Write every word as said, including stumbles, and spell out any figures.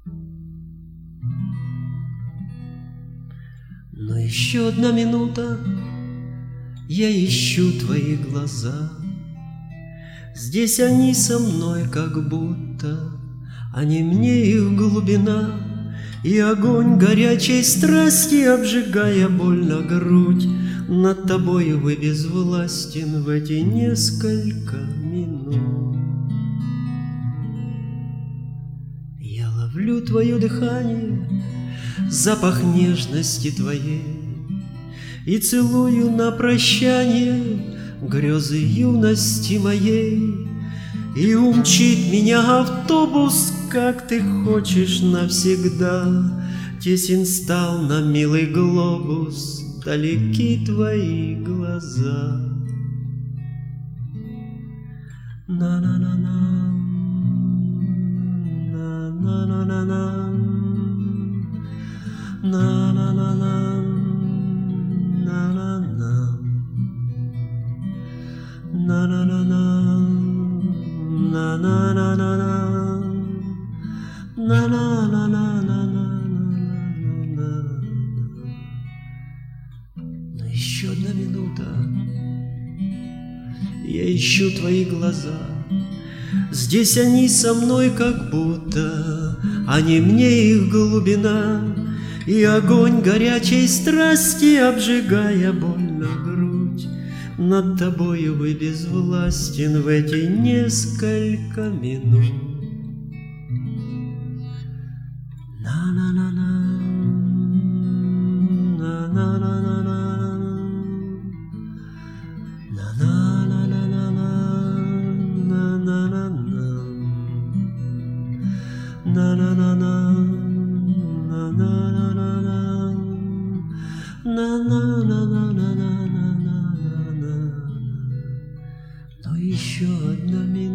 Но еще одна минута, я ищу твои глаза. Здесь они со мной как будто, они мне их глубина. И огонь горячей страсти, обжигая больно грудь, над тобою вы безвластен в эти несколько минут. Я ловлю твое дыхание, запах нежности твоей, и целую на прощание грезы юности моей. И умчит меня автобус, как ты хочешь, навсегда. Тесен стал на милый глобус, далеки твои глаза. На-на-на-на, на-на-на-на, на-на-на-на, на-на-на, на-на-на-на, на-на-на-на-на, на-на-на-на-на-на. Но еще одна минута, я ищу твои глаза. Здесь они со мной как будто, они мне их глубина. И огонь горячей страсти, обжигая больно грудь, над тобою вы безвластен в эти несколько минут. На-на-на-на, на-на-на-на, на-на-на-на-на, на-на-на-на, на-на-на-на, на-на-на-на. Но еще одна минута,